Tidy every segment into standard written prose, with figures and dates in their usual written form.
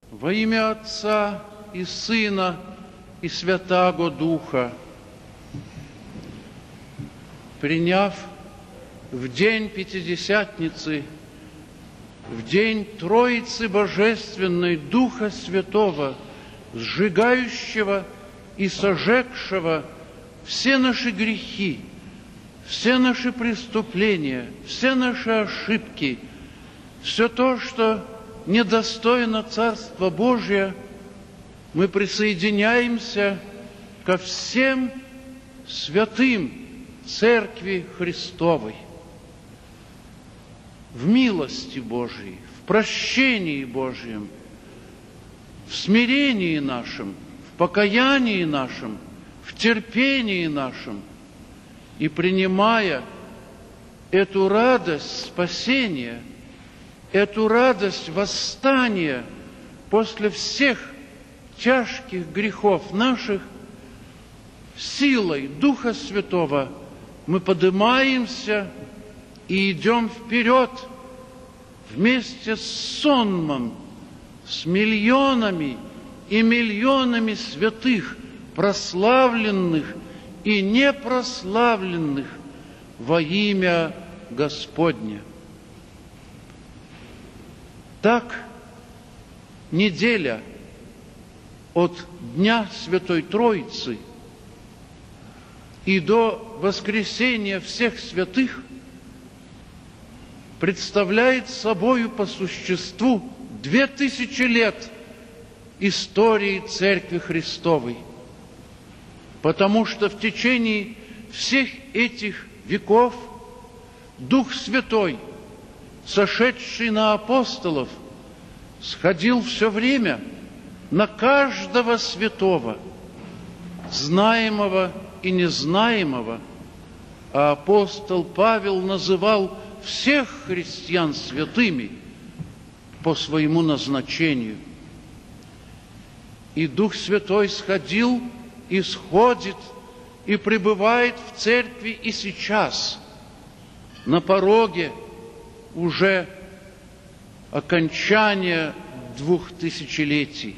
Во имя Отца и Сына и Святаго Духа, приняв в день Пятидесятницы, в день Троицы Божественной Духа Святого, сжигающего и сожегшего все наши грехи, все наши преступления, все наши ошибки, все то, что недостойно Царства Божия, мы присоединяемся ко всем святым Церкви Христовой. В милости Божией, в прощении Божьем, в смирении нашем, в покаянии нашем, в терпении нашем, и принимая эту радость спасения, эту радость восстания после всех тяжких грехов наших, силой Духа Святого мы поднимаемся и идем вперед вместе с сонмом, с миллионами и миллионами святых, прославленных и непрославленных во имя Господне. Так неделя от Дня Святой Троицы и до воскресения всех святых представляет собою по существу 2000 лет истории Церкви Христовой, потому что в течение всех этих веков Дух Святой, сошедший на апостолов, сходил все время на каждого святого, знаемого и незнаемого, а апостол Павел называл всех христиан святыми по своему назначению. И Дух Святой сходил и сходит, и пребывает в церкви и сейчас, на пороге уже окончания 2000-летий.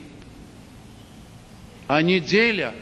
А неделя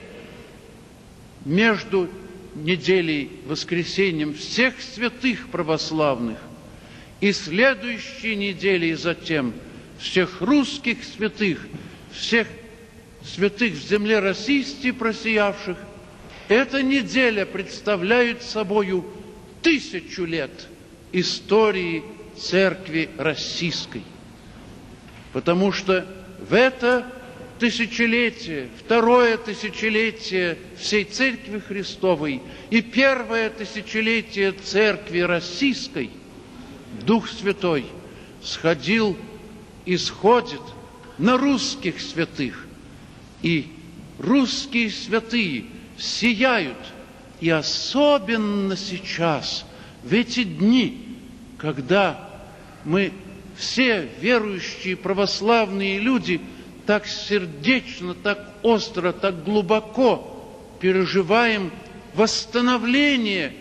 между неделей воскресением всех святых православных и следующей неделей затем всех русских святых, всех святых в земле российской просиявших, эта неделя представляет собою 1000 лет истории Церкви Российской. Потому что в это тысячелетие, второе тысячелетие всей Церкви Христовой и первое тысячелетие Церкви Российской Дух Святой сходил и сходит на русских святых. И русские святые сияют, и особенно сейчас, в эти дни, когда мы все верующие православные люди так сердечно, так остро, так глубоко переживаем восстановление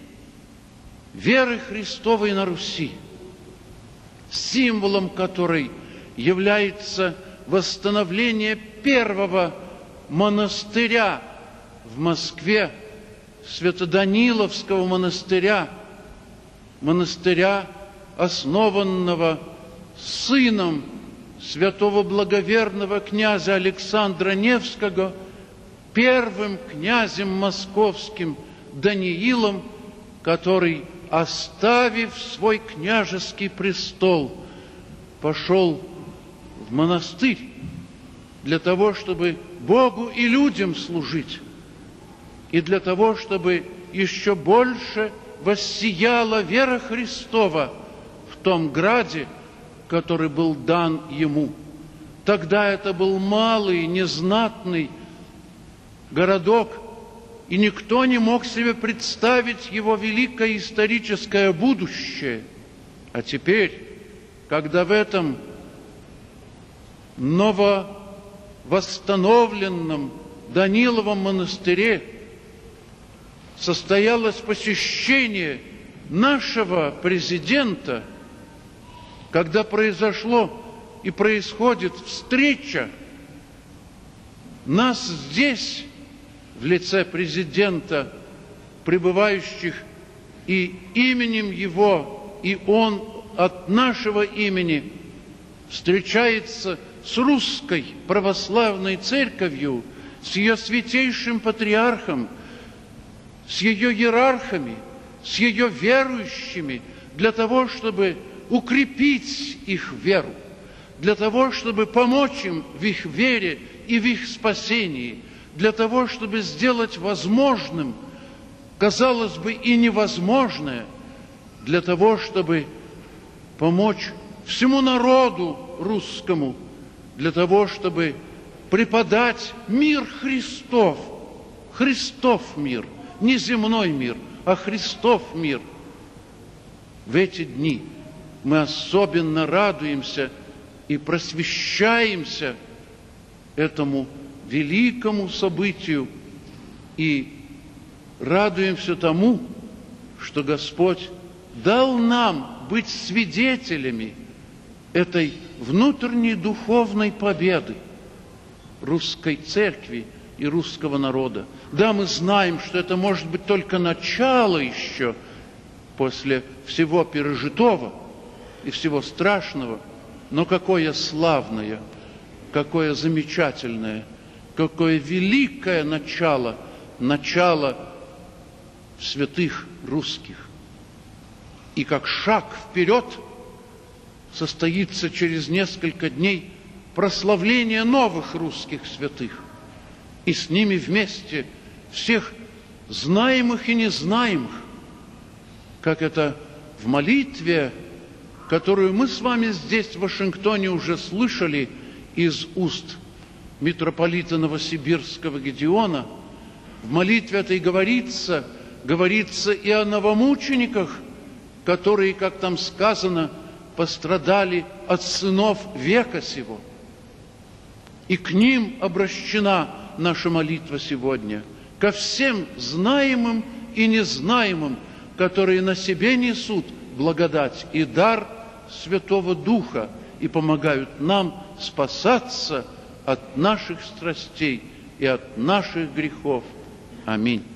веры Христовой на Руси, символом которой является восстановление первого монастыря в Москве, Свято-Даниловского монастыря, монастыря, основанного сыном святого благоверного князя Александра Невского, первым князем московским Даниилом, который, оставив свой княжеский престол, пошел в монастырь для того, чтобы Богу и людям служить, и для того, чтобы еще больше воссияла вера Христова в том граде, который был дан ему. Тогда это был малый, незнатный городок, и никто не мог себе представить его великое историческое будущее. А теперь, когда в этом нововосстановленном Даниловом монастыре состоялось посещение нашего президента, когда произошло и происходит встреча, нас здесь, в лице президента, пребывающих и именем его, и он от нашего имени встречается с русской православной церковью, с ее святейшим патриархом, с ее иерархами, с ее верующими, для того, чтобы укрепить их веру, для того, чтобы помочь им в их вере и в их спасении, для того, чтобы сделать возможным, казалось бы, и невозможное, для того, чтобы помочь всему народу русскому, для того, чтобы преподать мир Христов, Христов мир, не земной мир, а Христов мир. В эти дни мы особенно радуемся и просвещаемся этому великому событию и радуемся тому, что Господь дал нам быть свидетелями этой внутренней духовной победы русской церкви и русского народа. Да, мы знаем, что это может быть только начало еще после всего пережитого и всего страшного, но какое славное, какое замечательное, какое великое начало, начало святых русских. И как шаг вперед состоится через несколько дней прославление новых русских святых. И с ними вместе всех знаемых и незнаемых, как это в молитве, которую мы с вами здесь, в Вашингтоне, уже слышали из уст митрополита Новосибирского Гедеона. В молитве этой говорится и о новомучениках, которые, как там сказано, пострадали от сынов века сего. И к ним обращена наша молитва сегодня, ко всем знаемым и незнаемым, которые на себе несут благодать и дар Святого Духа и помогают нам спасаться от наших страстей и от наших грехов. Аминь.